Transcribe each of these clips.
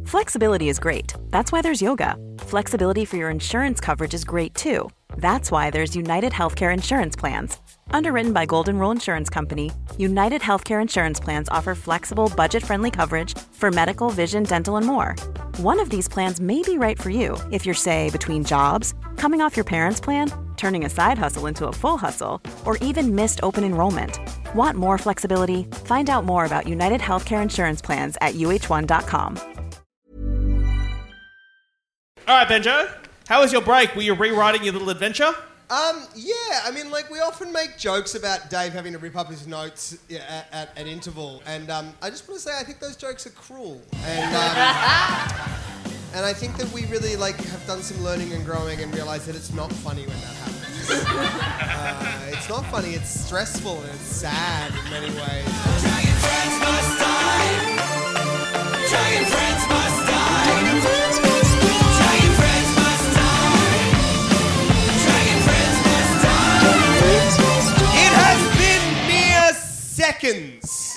Flexibility is great. That's why there's yoga. Flexibility for your insurance coverage is great too. That's why there's United Healthcare Insurance Plans. Underwritten by Golden Rule Insurance Company, United Healthcare Insurance Plans offer flexible, budget-friendly coverage for medical, vision, dental, and more. One of these plans may be right for you if you're, say, between jobs, coming off your parents' plan, turning a side hustle into a full hustle, or even missed open enrollment. Want more flexibility? Find out more about United Healthcare Insurance Plans at uh1.com. All right, Benjo. How was your break? Were you rewriting your little adventure? Yeah, I mean, like, we often make jokes about Dave having to rip up his notes at an interval, and I just want to say I think those jokes are cruel, and I think that we really, like, have done some learning and growing and realised that it's not funny when that happens. It's not funny, it's stressful and it's sad in many ways. Dragon friends must die! Dragon friends must die! Seconds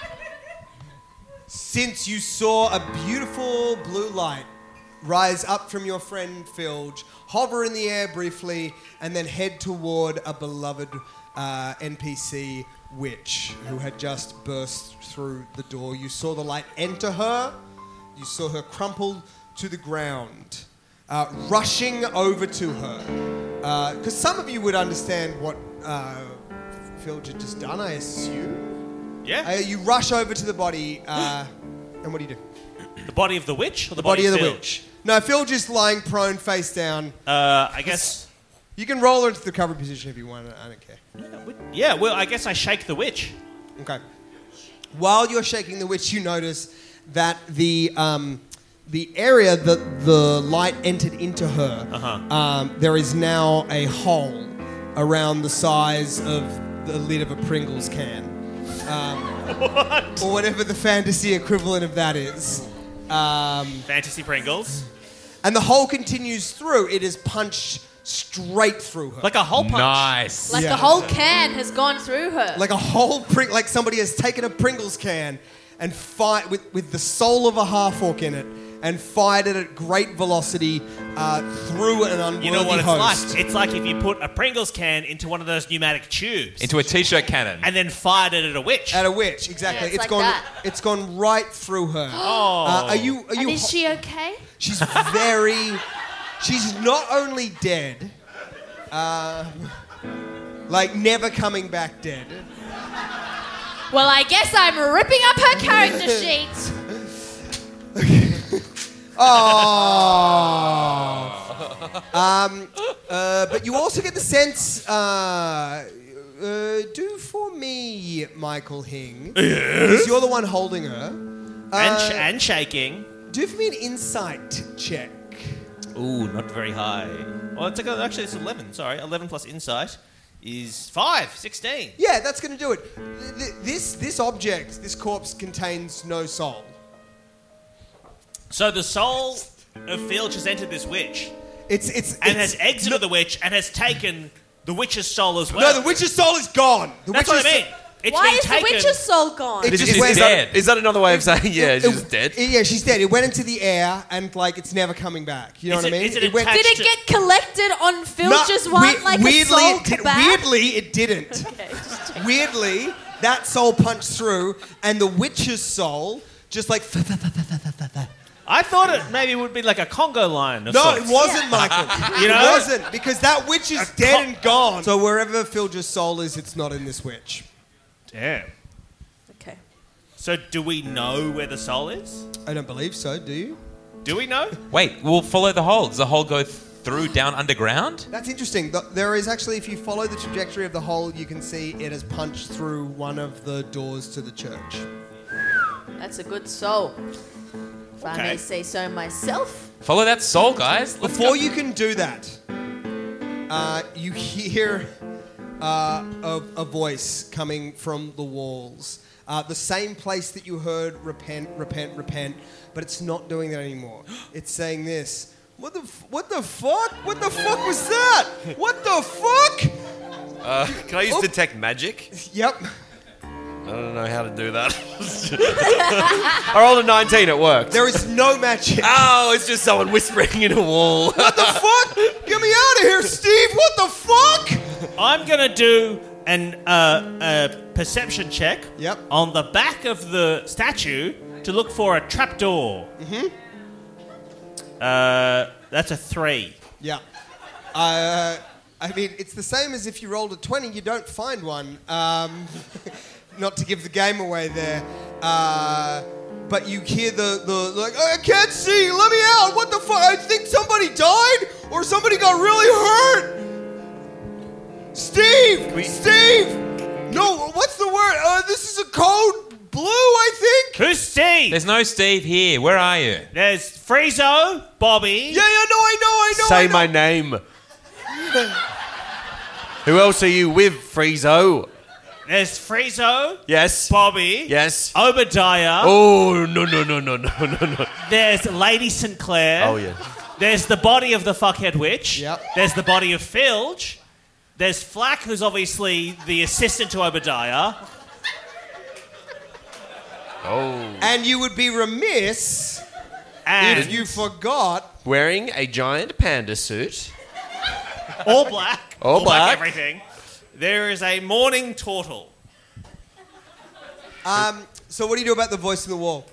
since you saw a beautiful blue light rise up from your friend Filge, hover in the air briefly, and then head toward a beloved NPC witch who had just burst through the door. You saw the light enter her. You saw her crumple to the ground, rushing over to her. Because some of you would understand what Filge had just done, I assume. Yeah. You rush over to the body, and what do you do? The body of the witch or the body of the Filge? witch? No, Filge is lying prone, face down. I guess... You can roll her into the covered position if you want, I don't care. Yeah, well, I guess I shake the witch. Okay. While you're shaking the witch, you notice that the area that the light entered into her, there is now a hole around the size of the lid of a Pringles can. What? Or whatever the fantasy equivalent of that is. Fantasy Pringles. And the hole continues through. It is punched straight through her. Like a hole punch. Nice. Like the whole can has gone through her. Like a whole like somebody has taken a Pringles can and fired with the soul of a half-orc in it and fired it at great velocity through an unworthy You know what host. it's like? It's like if you put a Pringles can into one of those pneumatic tubes. Into a t-shirt cannon. And then fired it at a witch. At a witch, exactly. Yeah, it's like that. It's gone right through her. Oh. Are you? And is she okay? She's very. She's not only dead, like never coming back dead. Well, I guess I'm ripping up her character sheet. But you also get the sense. Do for me, Michael Hing. Yes. Because you're the one holding her. And shaking. Do for me an insight check. Ooh, not very high. Well, actually, it's 11. Sorry, 11 plus insight is 5, 16. Yeah, that's going to do it. This object, this corpse, contains no soul. So the soul of Filge has entered this witch. It's has exited the witch and has taken the witch's soul as well. No, the witch's soul is gone. That's what I mean. Why is the witch's soul gone? Is that another way of saying, yeah, she's dead? Yeah, she's dead. It went into the air and, like, it's never coming back. You know what I mean? Did it get collected on Filge's one like a soul kebab? Weirdly, it didn't. Okay, just checking. Weirdly, that soul punched through and the witch's soul just like... I thought it maybe would be like a Congo line. No, it wasn't, Michael. You know? It wasn't, because that witch is dead and gone. So wherever Filge's soul is, it's not in this witch. Damn. Okay. So do we know where the soul is? I don't believe so, do you? Do we know? Wait, we'll follow the hole. Does the hole go through down underground? That's interesting. There is actually, if you follow the trajectory of the hole, you can see it has punched through one of the doors to the church. That's a good soul. If I may say so myself. Follow that soul, guys. Before you can do that, you hear a voice coming from the walls. The same place that you heard repent, repent, repent, but it's not doing that anymore. It's saying this. What the fuck? What the fuck was that? What the fuck? Can I use detect magic? Yep. I don't know how to do that. I rolled a 19, it worked. There is no magic. Oh, it's just someone whispering in a wall. What the fuck? Get me out of here, Steve! What the fuck? I'm going to do a perception check Yep. on the back of the statue to look for a trapdoor. Mm-hmm. That's a 3. Yeah. I mean, it's the same as if you rolled a 20, you don't find one. Not to give the game away there. But you hear the like, I can't see, let me out, what the fuck? I think somebody died or somebody got really hurt. Steve! Steve! No, what's the word? This is a code blue, I think? Who's Steve? There's no Steve here. Where are you? There's Friezo, Bobby. Yeah, I know. Say my name. Who else are you with, Friezo? There's Friezo, Yes. Bobby. Yes. Obadiah. Oh, no. There's Lady St. Clair. Oh, yeah. There's the body of the fuckhead witch. Yep. There's the body of Filge. There's Flack, who's obviously the assistant to Obadiah. Oh. And you would be remiss And if you forgot. Wearing a giant panda suit. all black. All black. everything. There is a mourning turtle. So what do you do about the voice in the wall?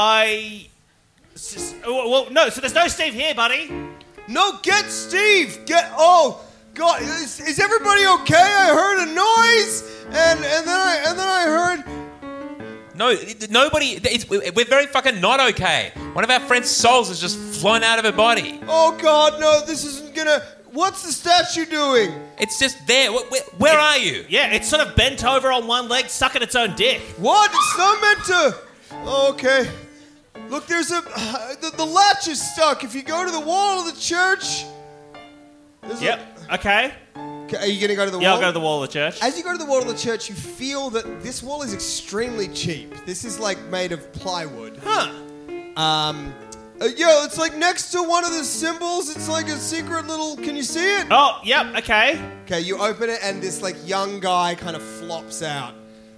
No, so there's no Steve here, buddy. No, get Steve! Oh, God, is everybody okay? I heard a noise, and then I heard... No, nobody. We're very fucking not okay. One of our friend's souls has just flown out of her body. Oh, God, no, this isn't gonna... What's the statue doing? It's just there. Where are you? Yeah, it's sort of bent over on one leg, sucking its own dick. What? It's not meant to... Oh, okay. Look, there's a... The latch is stuck. If you go to the wall of the church... Okay. Are you going to go to the wall? Yeah, I'll go to the wall of the church. As you go to the wall of the church, you feel that this wall is extremely cheap. This is like made of plywood. Huh. It's like next to one of the symbols. It's like a secret little... Can you see it? Oh, yep, okay. Okay, you open it and this like young guy kind of flops out.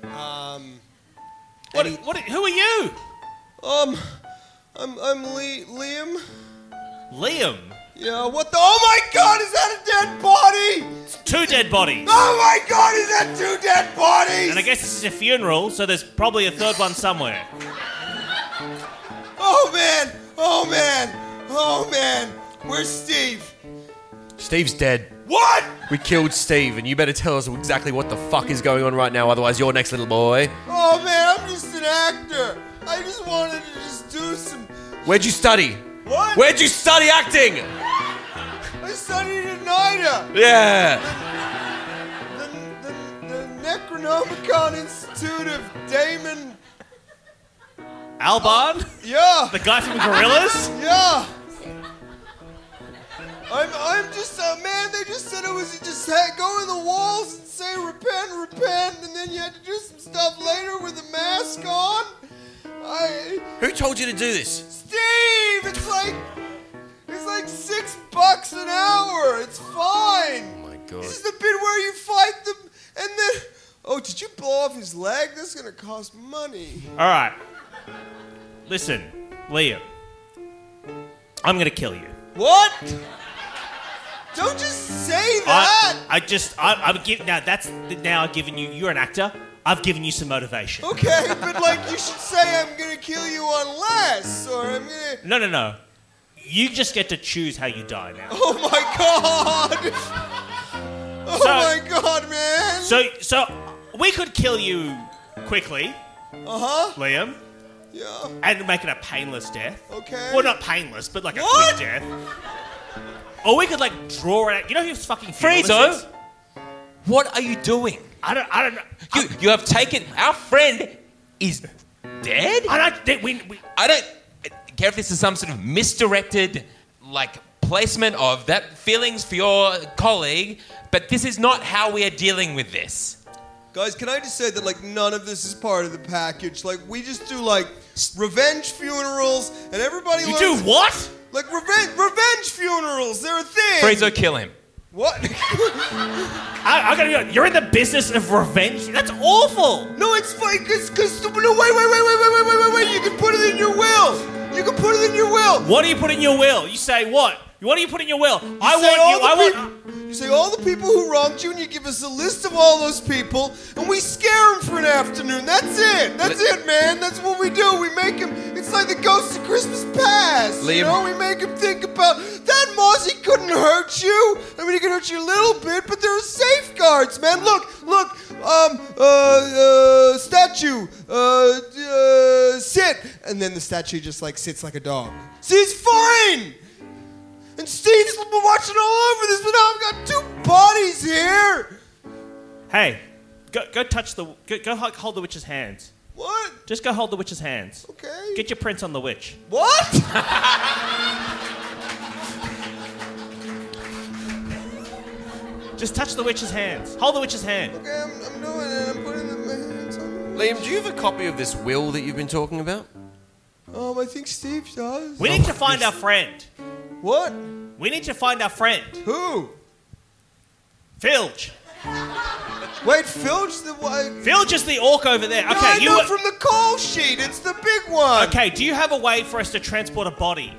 Who are you? I'm Liam. Liam. Yeah, what the... Oh my God, is that a dead body? It's 2 dead bodies. Oh my God, is that 2 dead bodies? And I guess this is a funeral, so there's probably a third one somewhere. Oh man, where's Steve? Steve's dead. What? We killed Steve, and you better tell us exactly what the fuck is going on right now, otherwise you're next, little boy. Oh man, I'm just an actor. I just wanted to just do some... Where'd you study? What? Where'd you study acting? I studied at NIDA. Yeah. The Necronomicon Institute of Damon... Alban? Yeah. The guy from Gorillas? Yeah. I'm just man. They just said it was just go in the walls and say repent, and then you had to do some stuff later with the mask on. Who told you to do this? Steve, it's like $6 an hour. It's fine. Oh my God. This is the bit where you fight them, and then did you blow off his leg? That's gonna cost money. All right. Listen, Liam. I'm going to kill you. What? Don't just say that. Now I've given you. You're an actor. I've given you some motivation. Okay, but like you should say I'm gonna kill you unless, or I'm gonna... No. You just get to choose how you die now. Oh my God! My God, man! So we could kill you quickly, Liam, Yeah. and make it a painless death. Okay. Well, not painless, but like a What? quick death. Or we could like draw it out. You know who's fucking funeral this Friezo, is? what are you doing? I don't know. You have taken... Our friend is dead? I don't care if this is some sort of misdirected, placement of that feelings for your colleague, but this is not how we are dealing with this. Guys, can I just say that none of this is part of the package? We just do revenge funerals, and everybody You do what? Revenge funerals. They're a thing. Friezo, kill him. What? I gotta go. You're in the business of revenge? That's awful. No, it's fine, because no, wait. You can put it in your will. You can put it in your will. What do you put in your will? You say what? What do you put in your will? You say all the people who wronged you, and you give us a list of all those people, and we scare them for an afternoon. That's it. That's it, man. That's what we do. We make them. It's like the ghost of Christmas past. Liam. You know, we make them think about that. Mozzie couldn't hurt you. I mean, he could hurt you a little bit, but there are safeguards, man. Look. Statue. Sit. And then the statue just like sits like a dog. See, it's fine. And Steve's been watching all over this, but now I've got two bodies here. Hey, go touch the... Go hold the witch's hands. What? Just go hold the witch's hands. Okay. Get your prints on the witch. What? Just touch the witch's hands. Hold the witch's hand. Okay, I'm doing it. I'm putting my hands on it. Liam, do you have a copy of this will that you've been talking about? I think Steve does. We need to find our friend. What? We need to find our friend. Who? Filge. Wait, Filge the what? Filge is the orc over there. Okay, I know from the call sheet. It's the big one. Okay, do you have a way for us to transport a body?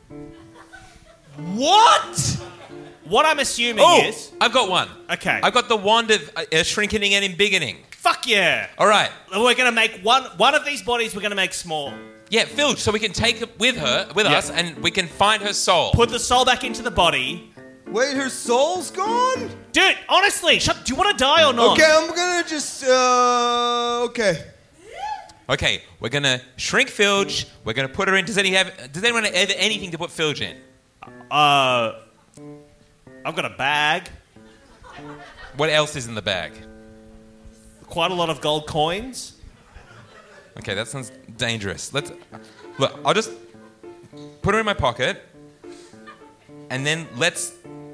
What? What I'm assuming is... I've got one. Okay. I've got the wand of shrinkening and embiggening. Fuck yeah. All right. We're going to make one of these bodies we're going to make small. Yeah, Filge, so we can take it with us, and we can find her soul. Put the soul back into the body. Wait, her soul's gone? Dude, honestly, do you want to die or not? Okay, I'm going to just... Okay. Okay, we're going to shrink Filge. We're going to put her in... Does anyone have anything to put Filge in? I've got a bag. What else is in the bag? Quite a lot of gold coins. Okay, that sounds dangerous. Look, I'll just put her in my pocket, and then let's...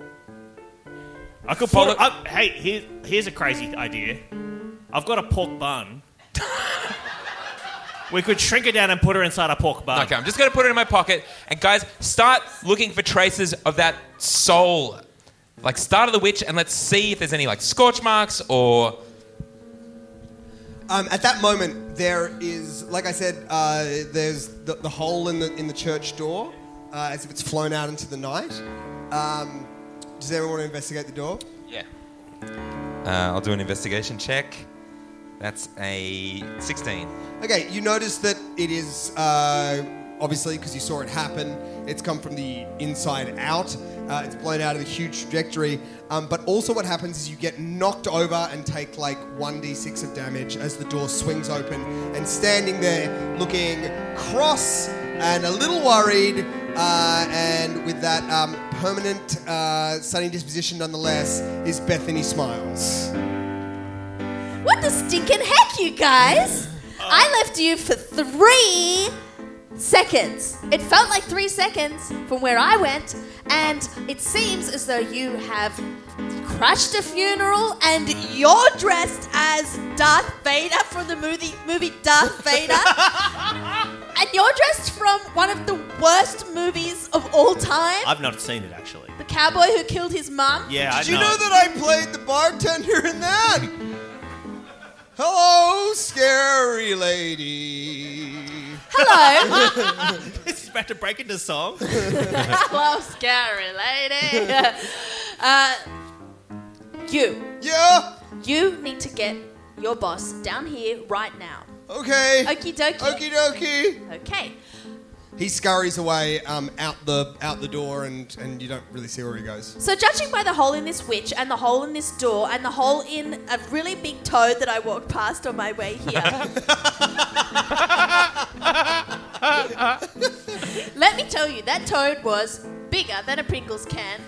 I could follow... Hey, here's a crazy idea. I've got a pork bun. We could shrink her down and put her inside a pork bun. Okay, I'm just going to put it in my pocket, and guys, start looking for traces of that soul. Like, start of the witch, and let's see if there's any, like, scorch marks or... At that moment, there is, like I said, there's the hole in the church door, as if it's flown out into the night. Does everyone want to investigate the door? Yeah. I'll do an investigation check. That's a 16. Okay, you notice that it is, obviously, because you saw it happen, it's come from the inside out. It's blown out of a huge trajectory. But also what happens is you get knocked over and take like 1d6 of damage as the door swings open. And standing there looking cross and a little worried, and with that permanent sunny disposition nonetheless, is Bethany Smiles. What the stinking heck, you guys? I left you for 3 seconds. It felt like 3 seconds from where I went, and it seems as though you have crashed a funeral and you're dressed as Darth Vader from the movie Darth Vader. And you're dressed from one of the worst movies of all time. I've not seen it, actually. The cowboy who killed his mum. Yeah, I know. Did you know that I played the bartender in that? Hello, scary lady. Hello. This is about to break into song. Hello, scary lady. Yeah? You need to get your boss down here right now. Okay. Okie dokie. Okie dokie. Okay. He scurries away out the door, and you don't really see where he goes. So judging by the hole in this witch and the hole in this door and the hole in a really big toad that I walked past on my way here. Let me tell you, that toad was bigger than a Pringles can.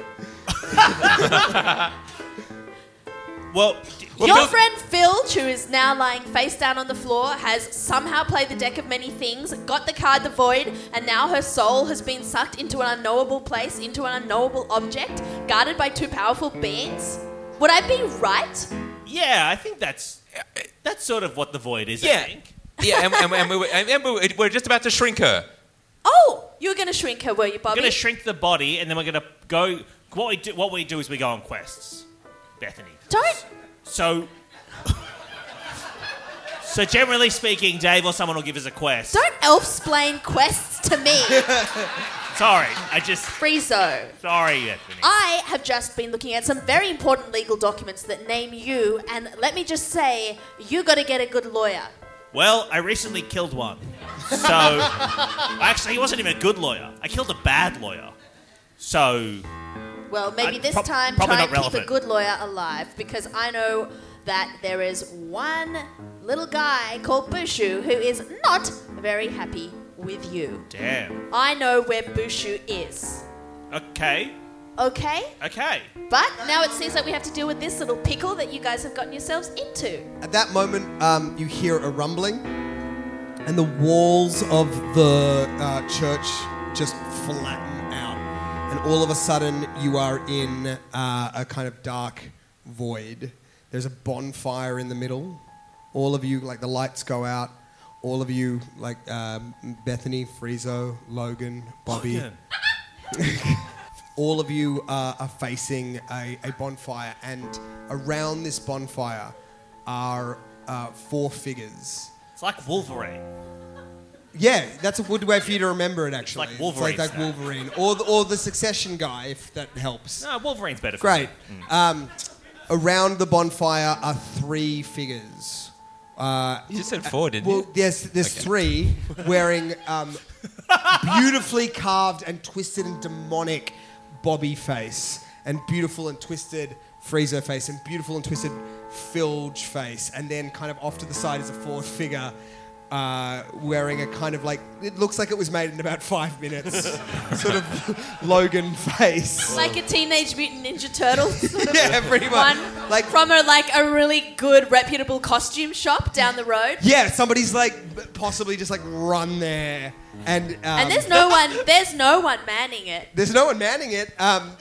Well, Your friend Filge, who is now lying face down on the floor, has somehow played the deck of many things, got the card the Void, and now her soul has been sucked into an unknowable place, into an unknowable object, guarded by 2 powerful beings. Would I be right? Yeah, I think that's sort of what the Void is, Yeah. I think. Yeah, and we're just about to shrink her. Oh, you were going to shrink her, were you, Bobby? We're going to shrink the body, and then we're going to go what we do is we go on quests, Bethany. Don't. So generally speaking, Dave or someone will give us a quest. Don't elf-splain quests to me. Sorry, Friezo. Sorry, Bethany. I have just been looking at some very important legal documents that name you, and let me just say, you got to get a good lawyer. Well, I recently killed one. So, actually, he wasn't even a good lawyer. I killed a bad lawyer. So... Well, maybe this time probably try not and keep a relevant. good lawyer alive, because I know that there is one little guy called Bushu who is not very happy with you. Damn. I know where Bushu is. Okay. Okay? Okay. But now it seems like we have to deal with this little pickle that you guys have gotten yourselves into. At that moment, you hear a rumbling, and the walls of the church just flatten out. And all of a sudden, you are in a kind of dark void. There's a bonfire in the middle. All of you, like, the lights go out. All of you, like Bethany, Friezo, Logan, Bobby. All of you are facing a bonfire, and around this bonfire are 4 figures. It's like Wolverine. Yeah, that's a good way for you to remember it, actually. It's like Wolverine. It's like Wolverine. Or the Succession guy, if that helps. No, Wolverine's better for Great. me. Around the bonfire are 3 figures. You just said 4, didn't Well, you? there's 3 wearing beautifully carved and twisted and demonic Bobby face, and beautiful and twisted Friezo face, and beautiful and twisted Filge face, and then kind of off to the side is a 4th figure wearing a kind of like, it looks like it was made in about 5 minutes, sort of Logan face. Like a Teenage Mutant Ninja Turtle sort of Yeah, pretty much. one. Like From a really good, reputable costume shop down the road. yeah, somebody's like possibly just like run there, and And there's no one manning it. there's no one manning it.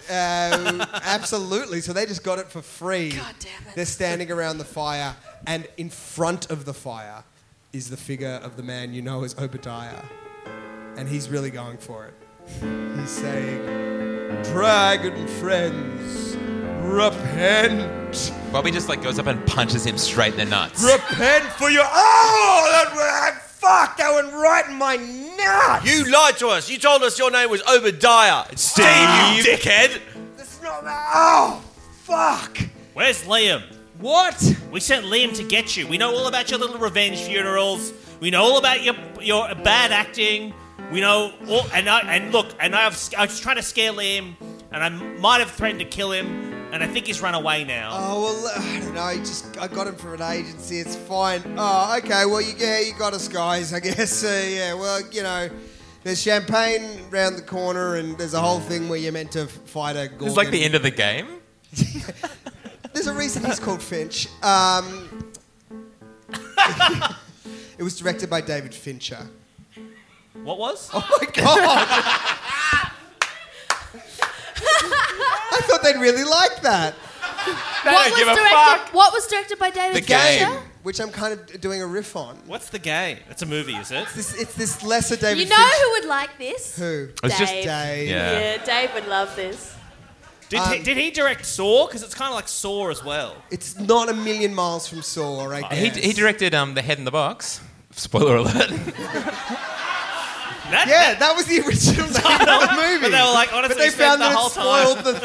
Absolutely. So they just got it for free. God damn it. They're standing around the fire, and in front of the fire is the figure of the man you know as Obadiah. And he's really going for it. He's saying, "Dragon friends, repent. Bobby just goes up and punches him straight in the nuts. Repent for your... Oh, fuck, that went right in my nuts. You lied to us. You told us your name was Obadiah. It's Steve, you dickhead. That's not... Oh, fuck. Where's Liam? What? We sent Liam to get you. We know all about your little revenge funerals. We know all about your bad acting. We know all... I was trying to scare Liam, and I might have threatened to kill him, and I think he's run away now. Oh, well, I don't know. I got him from an agency. It's fine. Oh, okay. Well, you got us, guys, I guess. Yeah, well, there's champagne round the corner, and there's a whole thing where you're meant to fight a Gorgon. It's like the end of the game. There's a reason he's called Finch. It was directed by David Fincher. What was? Oh, my God. I thought they'd really like that. What was directed by David The Game. Fincher? Which I'm kind of doing a riff on. What's the game? It's a movie, is it? It's this lesser David You know Fincher. who would like this? Who? It's just Dave. Dave. Yeah. Yeah, Dave would love this. Did he direct Saw? Because it's kind of like Saw as well. It's not a million miles from Saw, right? He directed The Head in the Box. Spoiler alert. Yeah, that was the original name of the movie. But they were like, honestly, but they spent found the that whole it spoiled time. the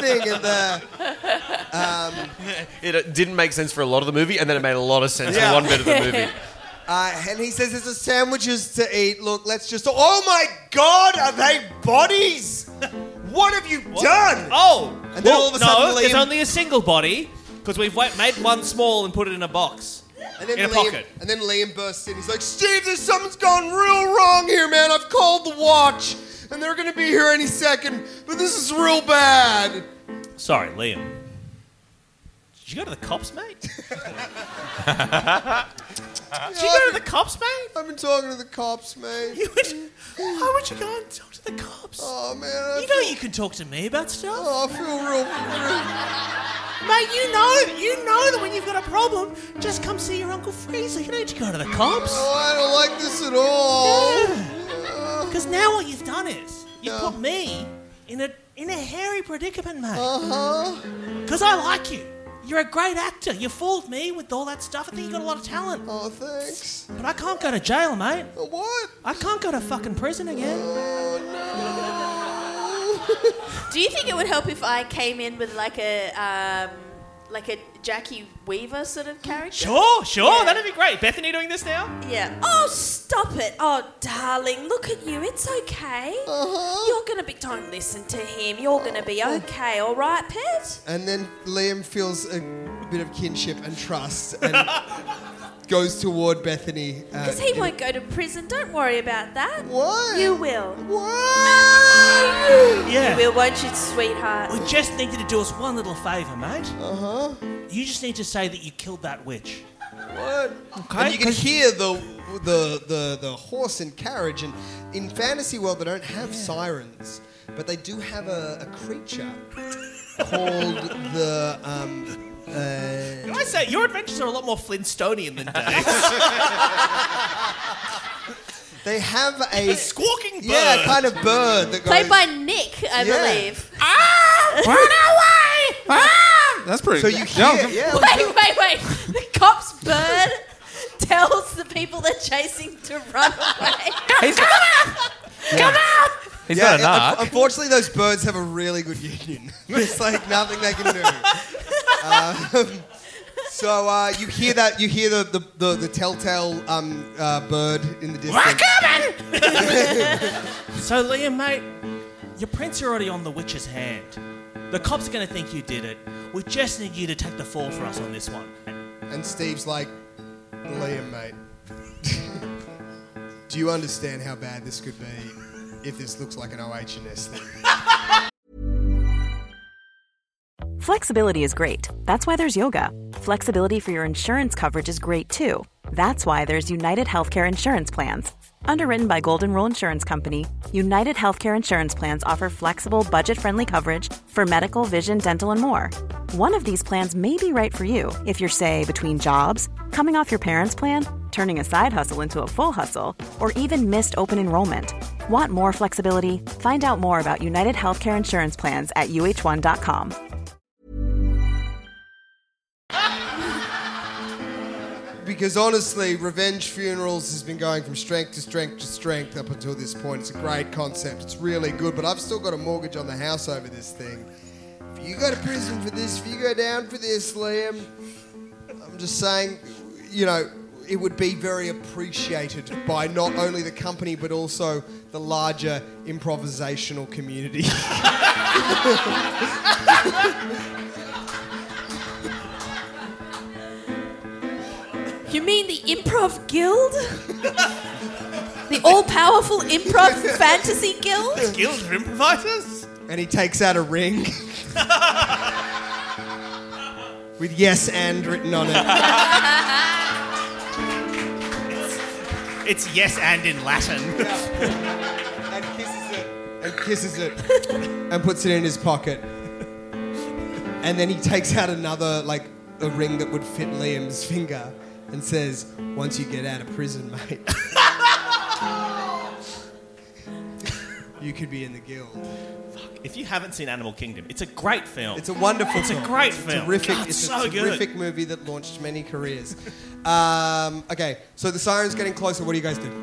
thing, and It didn't make sense for a lot of the movie, and then it made a lot of sense Yeah. for one bit of the movie. and he says, "There's a sandwiches to eat. Look, let's just. Oh my God, are they bodies? What have you done?" Oh! And then all of a sudden, no, there's Liam- only a single body, because we've made one small and put it in a box. And then in a Liam, pocket. And then Liam bursts in. He's like, "Steve, something's gone real wrong here, man. I've called the watch, and they're going to be here any second, but this is real bad." Sorry, Liam. Did you go to the cops, mate? Did you go to the cops, mate? I've been talking to the cops, mate. Why would you go and talk to the cops? Oh, man. You know you can talk to me about stuff. Oh, I feel real... Mate, you know that when you've got a problem, just come see your Uncle Freezer. You don't need to go to the cops. Oh, I don't like this at all. Because now what you've done is, you've Yeah. put me in a hairy predicament, mate. Uh-huh. Because I like you. You're a great actor. You fooled me with all that stuff. I think you got a lot of talent. Oh, thanks. But I can't go to jail, mate. What? I can't go to fucking prison again. Oh, no. Do you think it would help if I came in with like a Jackie Weaver sort of character? Sure. Yeah. That'd be great. Bethany doing this now? Yeah. Oh, stop it. Oh, darling, look at you. It's okay. Uh-huh. You're going to be... Don't listen to him. You're going to be okay, all right, pet? And then Liam feels a bit of kinship and trust and goes toward Bethany. Because he won't go to prison. Don't worry about that. What? You will. What? Yeah. You will, won't you, sweetheart? We just need you to do us one little favour, mate. Uh-huh. You just need to say that you killed that witch. What? Okay. And you can hear the horse and carriage. And in fantasy world, they don't have sirens, but they do have a creature called the... Can I say, your adventures are a lot more Flintstonian than Dave's. They have a squawking bird. Yeah, kind of bird that goes... Played by Nick, I believe. Run away! That's pretty So you hear... Yeah, Wait. The cop's bird tells the people they're chasing to run away. Come out! He's got a knock. Unfortunately, those birds have a really good union. There's like nothing they can do. So you hear that? You hear the telltale bird in the distance. We're coming! So, Liam, mate, your prints are already on the witch's hand. The cops are going to think you did it. We just need you to take the fall for us on this one. And Steve's like, Liam, mate, do you understand how bad this could be if this looks like an OH&S thing? Flexibility is great. That's why there's yoga. Flexibility for your insurance coverage is great too. That's why there's United Healthcare Insurance Plans. Underwritten by Golden Rule Insurance Company, United Healthcare Insurance Plans offer flexible, budget-friendly coverage for medical, vision, dental, and more. One of these plans may be right for you if you're, say, between jobs, coming off your parents' plan, turning a side hustle into a full hustle, or even missed open enrollment. Want more flexibility? Find out more about United Healthcare Insurance Plans at uh1.com. Because honestly, Revenge Funerals has been going from strength to strength to strength up until this point. It's a great concept. It's really good, but I've still got a mortgage on the house over this thing. If you go to prison for this, if you go down for this, Liam, I'm just saying, you know, it would be very appreciated by not only the company, but also the larger improvisational community. You mean the Improv Guild? The all-powerful Improv Fantasy Guild? Guild for improvisers? And he takes out a ring with yes and written on it. It's yes and in Latin. And kisses it and puts it in his pocket. And then he takes out another, like, a ring that would fit Liam's finger and says, once you get out of prison, mate, you could be in the guild. If you haven't seen Animal Kingdom, it's a great film. It's a wonderful film. It's a great film. Terrific. God, It's so a good. terrific movie that launched many careers. Okay, so the siren's getting closer. What do you guys do?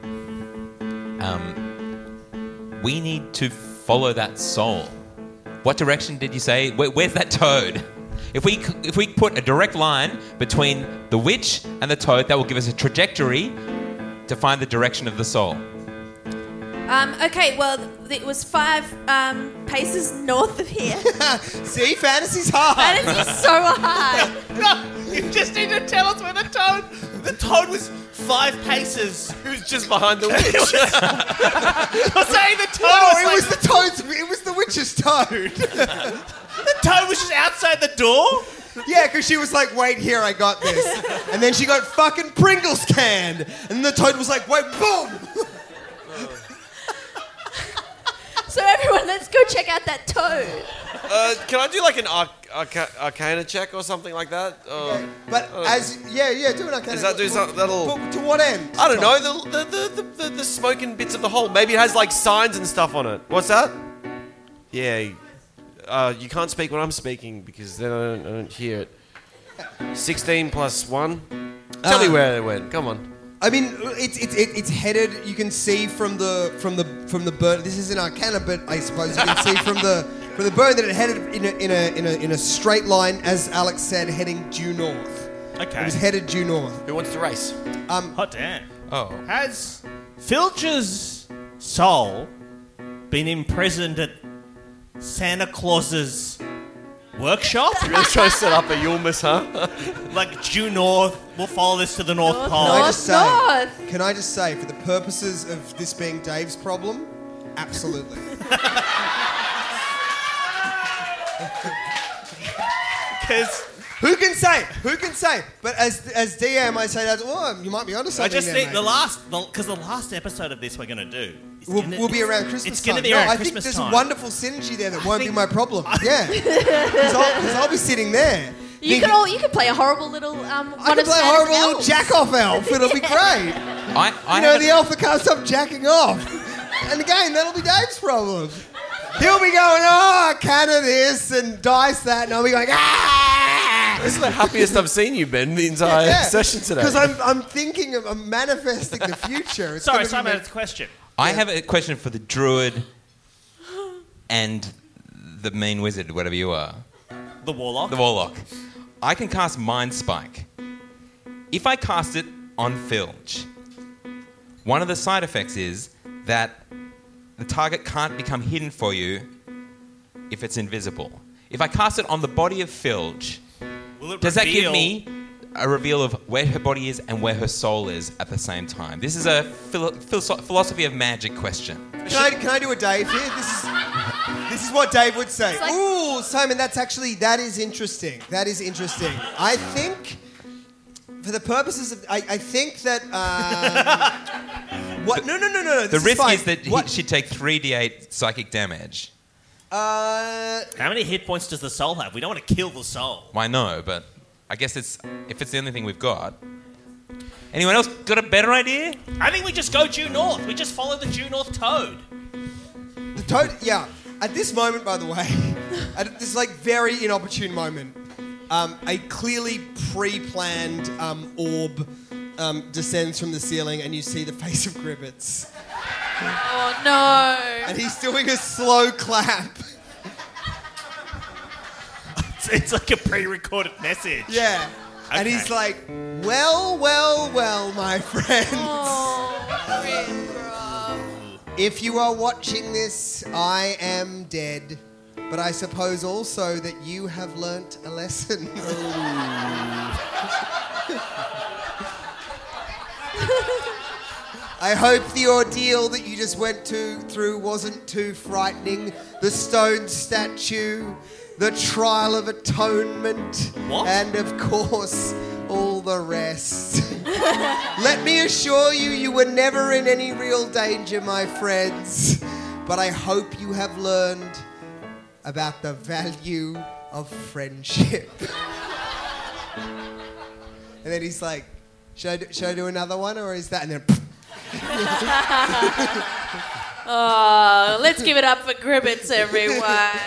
We need to follow that soul. What direction did you say? Where's that toad? If we put a direct line between the witch and the toad, that will give us a trajectory to find the direction of the soul. Okay, well, it was 5 paces north of here. See, fantasy's hard. That is so hard. No, you just need to tell us where the toad was 5 paces. He was just behind the witch. You're saying the toad It was the witch's toad. the toad was just outside the door? Yeah, because she was like, wait here, I got this. And then she got fucking Pringles canned. And the toad was like, wait, boom. So everyone, let's go check out that toad. Can I do like an arcana check or something like that? But do an arcana. Does that do something that'll... But to what end? I don't know, the smoking bits of the hole. Maybe it has like signs and stuff on it. What's that? Yeah. You can't speak when I'm speaking because then I don't hear it. 16 plus 1. Tell me where they went. Come on. I mean, it's headed. You can see from the burn. This isn't Arcana, but I suppose you can see from the burn that it headed in a straight line, as Alex said, heading due north. Okay. It was headed due north. Who wants to race? Hot damn. Oh. Has Filch's soul been imprisoned at Santa Claus's workshop? You're really trying to set up a Yulmus, huh? Like due north, we'll follow this to the North Pole. North. Can I just say, for the purposes of this being Dave's problem, absolutely. Because Who can say? But as DM, I say that. Oh, you might be onto something. I just there, think mate. the last episode of this we're going to do will be around Christmas It's time. going to be around I Christmas think time. there's wonderful synergy there that won't be think- my problem. Yeah, because I'll be sitting there. You can play a horrible little I one can of play a Santa's horrible little elves. jack-off elf. It'll be great. I You know, haven't- the elf that can't stop jacking off. And again, that'll be Dave's problem. He'll be going, oh, can of this and dice that, and I'll be going, ah! This is the happiest I've seen you, Ben, the entire session today. Because I'm manifesting the future. It's Sorry, gonna Simon, be it's a question. I have a question for the druid and the mean wizard, whatever you are. The Warlock. The warlock. I can cast Mind Spike. If I cast it on Filch, one of the side effects is that the target can't become hidden for you if it's invisible. If I cast it on the body of Filch, Will it does that give reveal- me a reveal of where her body is and where her soul is at the same time? This is a philosophy of magic question. Can I do a Dave here? This is what Dave would say. like- Ooh, Simon, that is interesting. That is interesting. I think, for the purposes of, I think that. What? No. The This risk fine. is that she'd take 3d8 psychic damage. How many hit points does the soul have? We don't want to kill the soul. I know, but I guess if it's the only thing we've got. Anyone else got a better idea? I think we just go due north. We just follow the due north toad. The toad. Yeah. At this moment, by the way, at this very inopportune moment, a clearly pre-planned orb descends from the ceiling, and you see the face of Gribbets. Oh no! And he's doing a slow clap. It's like a pre-recorded message. Yeah. And Okay. he's like, well, my friends. If you are watching this, I am dead. But I suppose also that you have learnt a lesson. I hope the ordeal that you just went through wasn't too frightening. The stone statue, the trial of atonement, What? and of course, all the rest. Let me assure you, you were never in any real danger, my friends. But I hope you have learned about the value of friendship. And then he's like, should I do another one, or is that? And then. Oh, let's give it up for Gribbets, everyone.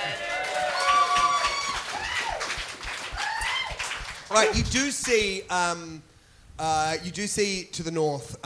Right, you do see to the north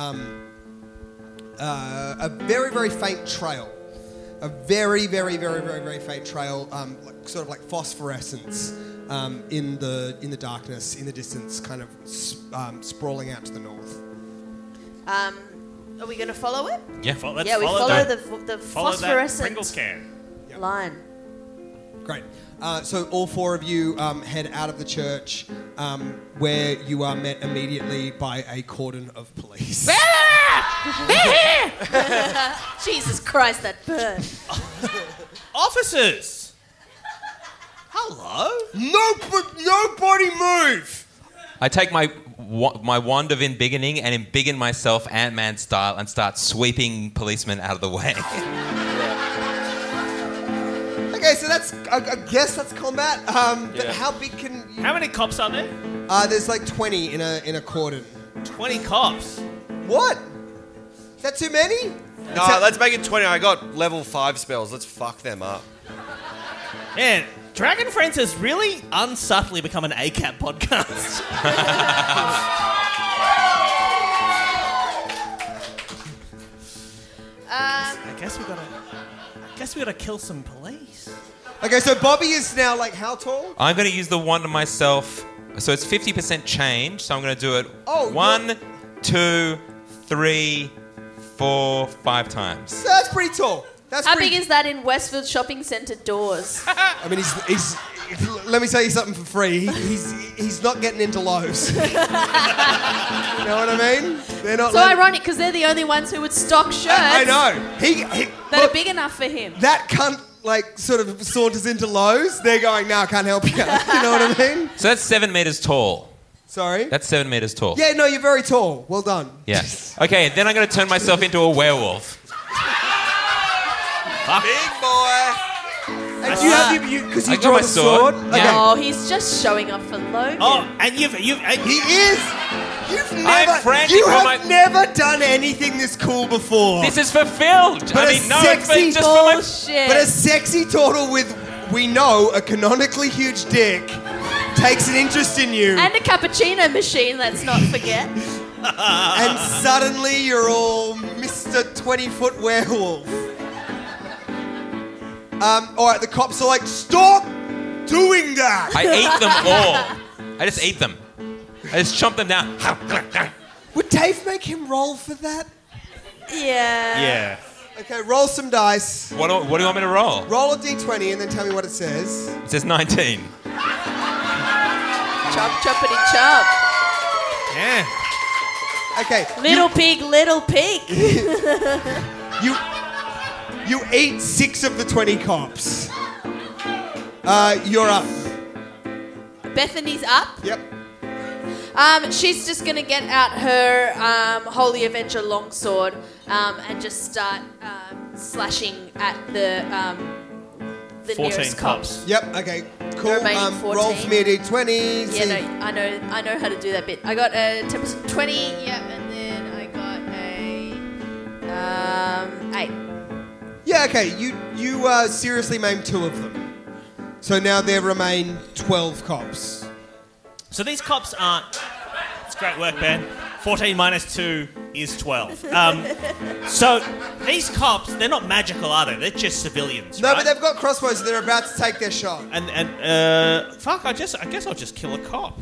a very, very faint trail. A very, very, very, very, very faint trail, sort of like phosphorescence in the darkness, in the distance, kind of sprawling out to the north. Are we going to follow it? Yeah. Let's We follow follow that. the Follow that phosphorescent Pringles can. line. Great. So all four of you head out of the church, where you are met immediately by a cordon of police. Jesus Christ, that bird. Officers! Hello? Nobody move! I take my wand of embiggening and embiggen myself Ant-Man style and start sweeping policemen out of the way. Okay, so I guess that's combat. But how big can you... How many cops are there? There's like 20 in a cordon. 20 cops. What? Is that too many? No, let's make it 20. I got level 5 spells. Let's fuck them up. Man, Dragon Friends has really unsubtly become an ACAP podcast. I guess we gotta kill some police. Okay, so Bobby is now like how tall? I'm going to use the one to myself. So it's 50% change. So I'm going to do it 1, 2, 3, 4, 5 times. So that's pretty tall. How big is that in Westfield Shopping Centre doors? I mean, he's let me tell you something for free. He's not getting into Lowe's. You know what I mean? They're not. So ironic because they're the only ones who would stock shirts. I know. That are big enough for him. That cunt like sort of saunters into Lowe's. They're going, no, I can't help you. You know what I mean? So that's 7 meters tall. Sorry? That's 7 meters tall. Yeah, no, you're very tall. Well done. Yeah. Okay, then I'm going to turn myself into a werewolf. Big boy. And do you have because you I got draw my the sword. sword? Okay. Oh, he's just showing off for Logan. Oh, and you've He is. You've never. frantic You for have my- never done anything this cool before. This is for Phil. But I a mean, no, sexy it's just for my... Bullshit. But a sexy turtle with, we know, a canonically huge dick takes an interest in you. And a cappuccino machine, let's not forget. And suddenly you're all Mr. 20-foot werewolf. All right, the cops are like, stop doing that. I ate them all. I just ate them. I just chomped them down. Would Dave make him roll for that? Yeah. Yeah. Okay, roll some dice. What do you want me to roll? Roll a d20 and then tell me what it says. It says 19. Chop, choppity chop. Yeah. Okay. Little pig. You eat 6 of the 20 cops. You're up. Bethany's up. Yep. She's just going to get out her Holy Avenger longsword and just start slashing at the 14 nearest cops. Yep. Okay. Cool. remaining 14. Roll for me a d20. Yeah, no, I know how to do that bit. I got a 10% 20, yeah, and then I got a 8. Yeah. Okay. You seriously maimed 2 of them. So now there remain 12 cops. So these cops aren't... It's great work, Ben. 14 minus 2 is 12. So these cops, they're not magical, are they? They're just civilians, No, right? but they've got crossbows, so they're about to take their shot. Fuck, I guess I'll just kill a cop.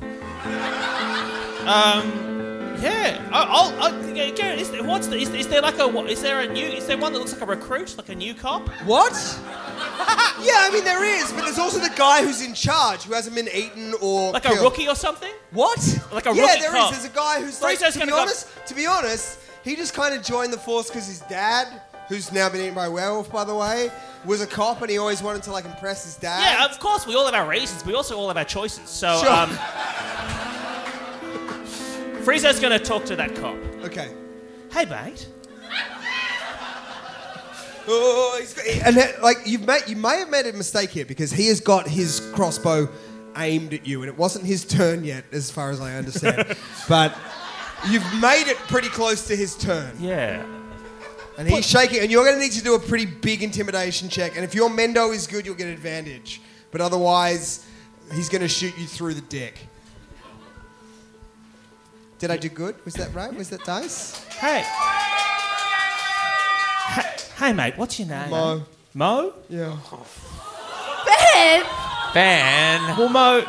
Yeah. Garrett, is there one that looks like a recruit, like a new cop? What? Yeah, I mean there is, but there's also the guy who's in charge who hasn't been eaten or Like killed. a rookie or something? What? Like a yeah, rookie there cop. is. There's a guy who's like, Frieza's to gonna be go- honest, he just kind of joined the force because his dad, who's now been eaten by a werewolf, by the way, was a cop and he always wanted to like impress his dad. Yeah, of course. We all have our reasons. We also all have our choices. So, Sure. Frieza's going to talk to that cop. Okay. Hey, mate. Oh, you may have made a mistake here because he has got his crossbow aimed at you, and it wasn't his turn yet, as far as I understand. But you've made it pretty close to his turn, Yeah. and he's shaking. And you're going to need to do a pretty big intimidation check. And if your Mendo is good, you'll get advantage. But otherwise, he's going to shoot you through the dick. Did I do good? Was that right? Was that dice? Hey. Hey, mate. What's your name? Mo. Mo? Yeah. Ben! Ben. Well, Mo.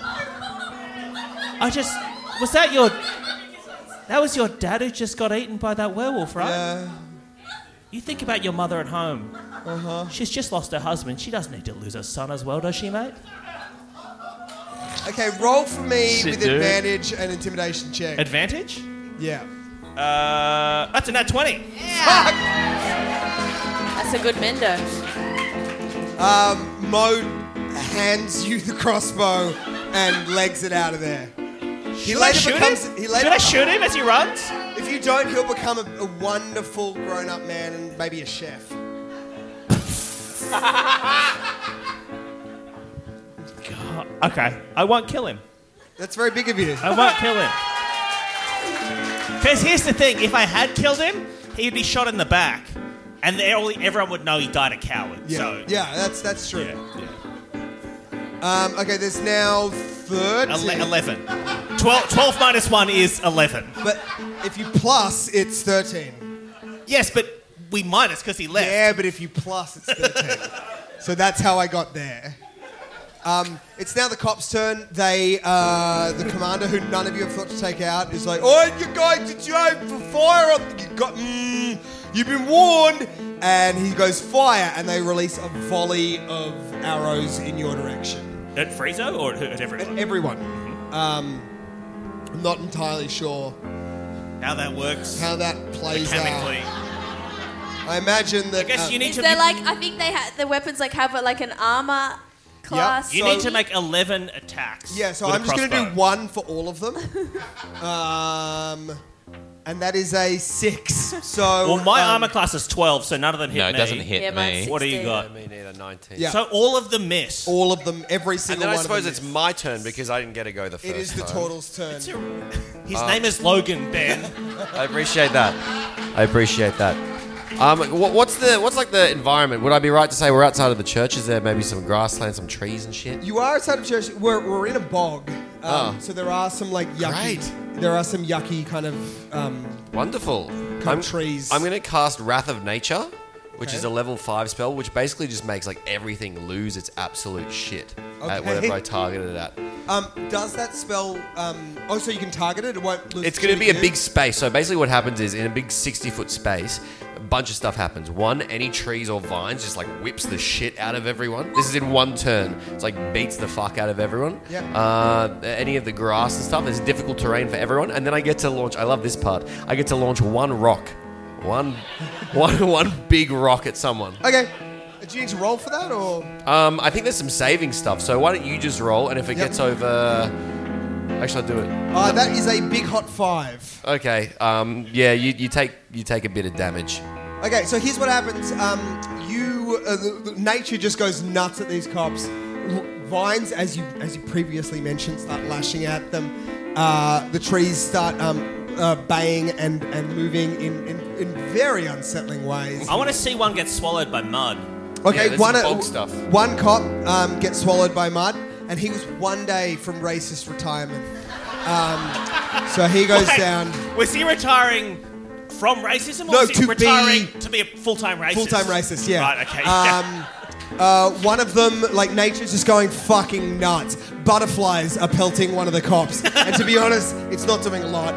That was your dad who just got eaten by that werewolf, right? Yeah. You think about your mother at home. Uh-huh. She's just lost her husband. She doesn't need to lose her son as well, does she, mate? Okay, roll for me Shit, with dude. advantage and intimidation check. Advantage? Yeah. That's a nat 20. That's a good mendo. Mo hands you the crossbow and legs it out of there. Should I shoot him? Should I shoot him as he runs? If you don't, he'll become a wonderful grown-up man and maybe a chef. God. Okay, I won't kill him. That's very big of you. I won't kill him. Because here's the thing, if I had killed him, he'd be shot in the back, and everyone would know he died a coward. Yeah, So that's true. Yeah. Okay, there's now 13. 11. 12 minus 1 is 11. But if you plus, it's 13. Yes, but we minus because he left. Yeah, but if you plus, it's 13. So that's how I got there. It's now the cops' turn. The commander, who none of you have thought to take out, is like, "Oh, you guys, did you aim for fire? You've been warned." And he goes, "Fire!" And they release a volley of arrows in your direction. At Friezo or at everyone? At everyone. I'm not entirely sure How that works. how that plays mechanically. out. I imagine that. I guess you need Is to. there like, I think the weapons like have like an armor class. You need to make 11 attacks. Yeah, so with a I'm just going to do crossbow. 1 for all of them. And that is a 6. So Well, my armor class is 12, so none of them hit No, me. it doesn't hit Yeah, mine's me. What do you 16. got? Me neither, 19. Yeah. So all of them miss. all of them, every And single then I one suppose of it's them. my turn because I didn't get to go the first It is the time. turtle's turn. His name is Logan, Ben. I appreciate that. What's like the environment? Would I be right to say we're outside of the church? Is there maybe some grassland, some trees and shit? You are outside of church. We're in a bog. So there are some like yucky. Great. There are some yucky kind of Wonderful. trees. I'm going to cast Wrath of Nature, which Okay. is a level 5 spell, which basically just makes like everything lose its absolute shit at Okay. whatever I target it at. Does that spell? So you can target it. It won't lose. It's going to be a you? big space. So basically, what happens is in a big 60-foot space, a bunch of stuff happens. One, any trees or vines just like whips the shit out of everyone. This is in one turn. It's like beats the fuck out of everyone. Yeah. Any of the grass and stuff. There's difficult terrain for everyone, and then I get to launch. I love this part. I get to launch one rock, one big rock at someone. Okay. Do you need to roll for that or? I think there's some saving stuff. So why don't you just roll, and if it Yep. gets over. Actually, I'll do it. That is a big hot 5. Okay. Yeah. You take a bit of damage. Okay, so here's what happens. The nature just goes nuts at these cops. Vines, as you previously mentioned, start lashing at them. The trees start baying and moving in very unsettling ways. I want to see one get swallowed by mud. Okay, there's some bog stuff. One cop gets swallowed by mud, and he was one day from racist retirement. So he goes Wait, down. Was he retiring from racism, or No, was he to retiring be- to be a full-time racist? Full-time racist, yeah. Right, okay. One of them, like, nature's just going fucking nuts. Butterflies are pelting one of the cops. And to be honest, it's not doing a lot.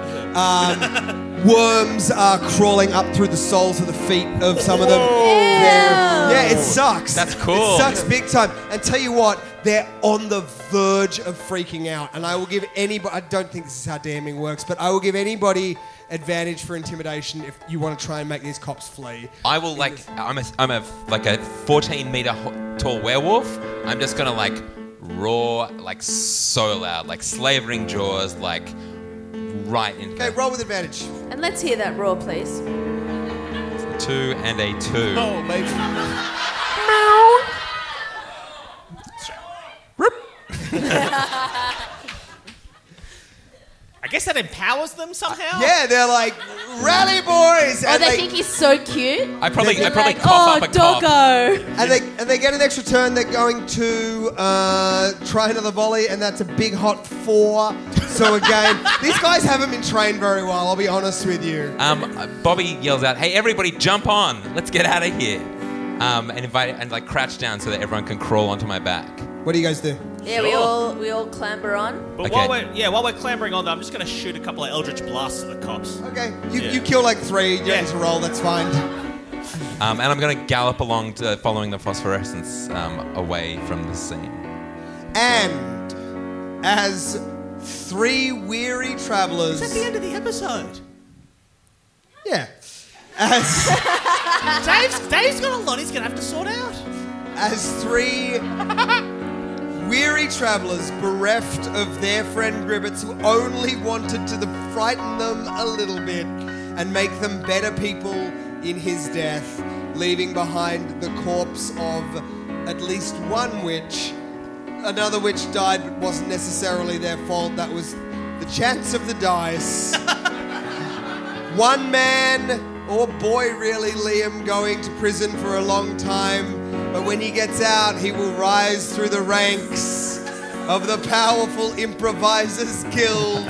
Worms are crawling up through the soles of the feet of some of them. Yeah, it sucks. That's cool. It sucks big time. And tell you what, they're on the verge of freaking out. And I will give anybody, I don't think this is how damning works, but I will give anybody advantage for intimidation if you want to try and make these cops flee. I will I'm a 14-meter tall werewolf. I'm just gonna like roar like so loud, like slavering jaws, like right in. Okay, roll with advantage. And let's hear that roar, please. 2 and a 2. Oh, baby. I guess that empowers them somehow? Yeah, they're like, rally boys! Oh, And they think he's so cute. I probably They're cough like, up a cop. doggo. and they get an extra turn. They're going to try another volley, and that's a big hot 4. So again, these guys haven't been trained very well, I'll be honest with you. Bobby yells out, "Hey, everybody, jump on! Let's get out of here!" And invite and like crouch down so that everyone can crawl onto my back. What do you guys do? Yeah, Sure. we all clamber on. But Okay. while we're clambering on, I'm just going to shoot a couple of Eldritch Blasts at the cops. Okay, Yeah. you kill like 3, you don't Yeah. need to roll, that's fine. And I'm going to gallop along to following the phosphorescence away from the scene. And as 3 weary travelers... It's at the end of the episode. Yeah. As... Dave's got a lot he's going to have to sort out. As 3 weary travellers bereft of their friend Gribbets, who only wanted to frighten them a little bit and make them better people in his death, leaving behind the corpse of at least one witch. Another witch died, but wasn't necessarily their fault. That was the chance of the dice. One man or boy really Liam going to prison for a long time, but when he gets out, he will rise through the ranks of the powerful Improvisers Guild.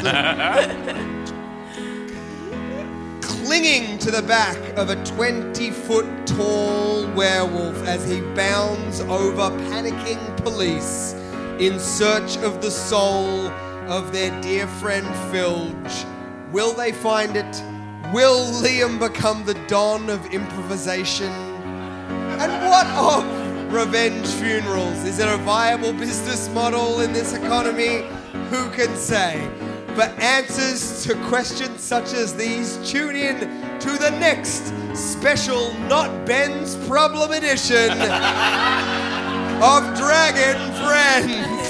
Clinging to the back of a 20-foot tall werewolf as he bounds over panicking police in search of the soul of their dear friend Filge. Will they find it? Will Liam become the Don of improvisation? And what of revenge funerals? Is it a viable business model in this economy? Who can say? For answers to questions such as these, tune in to the next special Not Ben's Problem edition of Dragon Friends.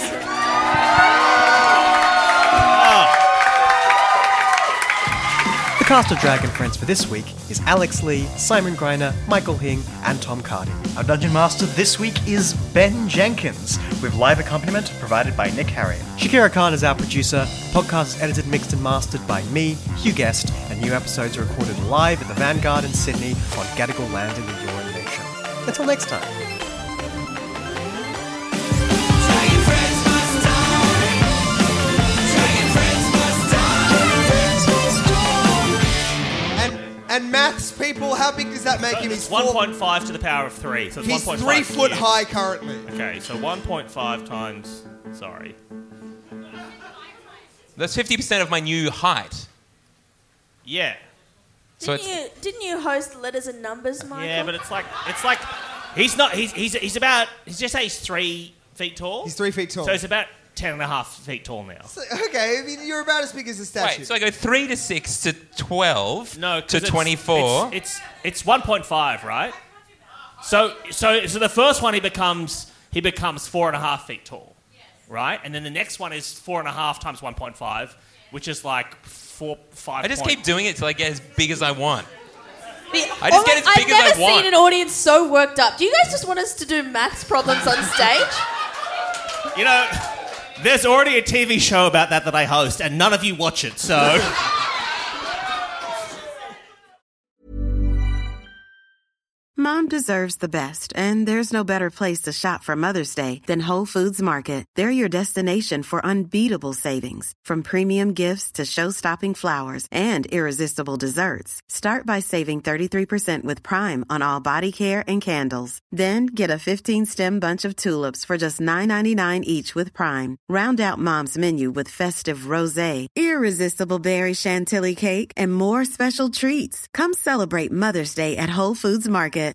The cast of Dragon Friends for this week is Alex Lee, Simon Greiner, Michael Hing, and Tom Cardy. Our Dungeon Master this week is Ben Jenkins, with live accompaniment provided by Nick Harriet. Shakira Khan is our producer. The podcast is edited, mixed, and mastered by me, Hugh Guest, and new episodes are recorded live at the Vanguard in Sydney on Gadigal land in the Eora Nation. Until next time. And maths people, how big does that make him? It's 1.5 to the power of 3. So it's He's 1.5 3 foot cubed. high currently. Okay, so 1.5 times... Sorry. That's 50% of my new height. Yeah. So Didn't you host Letters and Numbers, Michael? Yeah, but it's like he's not he's just say he's 3 feet tall. He's 3 feet tall. So he's about 10.5 feet tall now. Okay, I mean, you're about as big as a statue. Wait, so I go 3 to 6 to 12 No, to 'cause 24. It's 1.5, right? So the first one he becomes 4.5 feet tall, right? And then the next one is 4.5 times 1.5, which is like 5. I just keep doing it till I get as big as I want. I I just get as big as I I've never want. seen an audience so worked up. Do you guys just want us to do maths problems on stage? You know, there's already a TV show about that I host, and none of you watch it, so... Mom deserves the best, and there's no better place to shop for Mother's Day than Whole Foods Market. They're your destination for unbeatable savings, from premium gifts to show-stopping flowers and irresistible desserts. Start by saving 33% with Prime on all body care and candles. Then get a 15-stem bunch of tulips for just $9.99 each with Prime. Round out Mom's menu with festive rosé, irresistible berry chantilly cake, and more special treats. Come celebrate Mother's Day at Whole Foods Market.